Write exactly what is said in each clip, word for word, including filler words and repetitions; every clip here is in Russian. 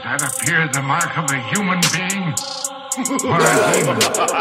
that appear the mark of a human being or a demon?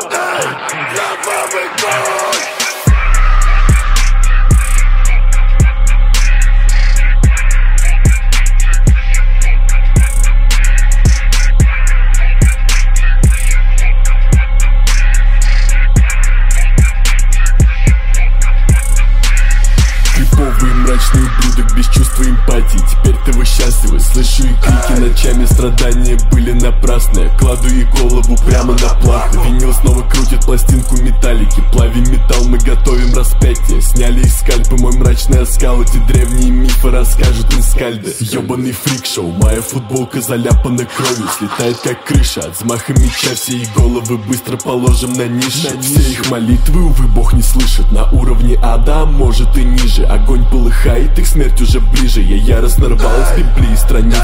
Мрачный ублюдок без чувства эмпатии. Теперь ты вы счастливы. Слышу и крики ночами. Страдания были напрасные. Кладу ей голову прямо на плаху. Винил снова крутит пластинку металлики. Плавим металл, мы готовим распятие. Сняли из скальпы мой мрачный оскал. Эти древние мифы расскажут инскальды. Ёбаный фрик-шоу. Моя футболка заляпана кровью. Слетает как крыша. От взмаха меча все их головы быстро положим на ниши. Все их молитвы, увы, Бог не слышит. На уровне ада, а может и ниже. Огонь полыхает, их смерть уже ближе. Я яростно рвал с Библии страницы.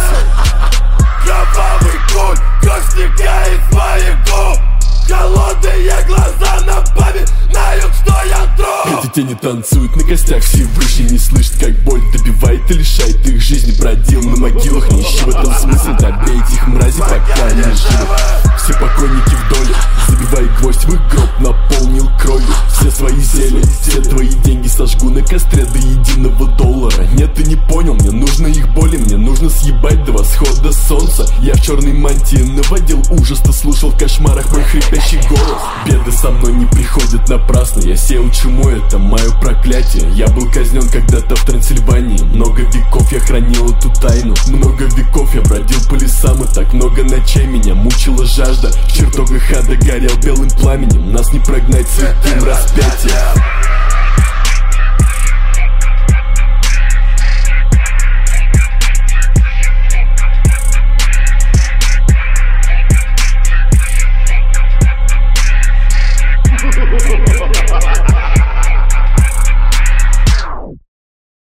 Кровавый куль, кровь стекает с моих губ. Холодные глаза напоминают, что я труп. Эти тени танцуют на костях Всевышний. Не слышит, как боль добивает и лишает их жизни. Бродил на могилах, не ищи в этом смысл. Добейте их, мрази, пока они живы. Все покойники в доле, забивай гвоздь в их гроб. Наполнил кровью все свои зелья. Все твои деньги сожгу на костре до единого доллара. Нет, ты не понял, мне нужно их боли. Мне нужно съебать до восхода солнца. Я в черной мантии наводил ужас. Ты слушал в кошмарах мой хрипящий голос. Беды со мной не приходят напрасно. Я сеял чуму, это мое проклятие. Я был казнен когда-то в Трансильвании. Много веков я хранил эту тайну. Много веков я бродил по лесам. И так много ночей меня мучила жажда. В чертогах ада горел белым пламенем. Нас не прогнать святым распятием. Ha ha ha ha!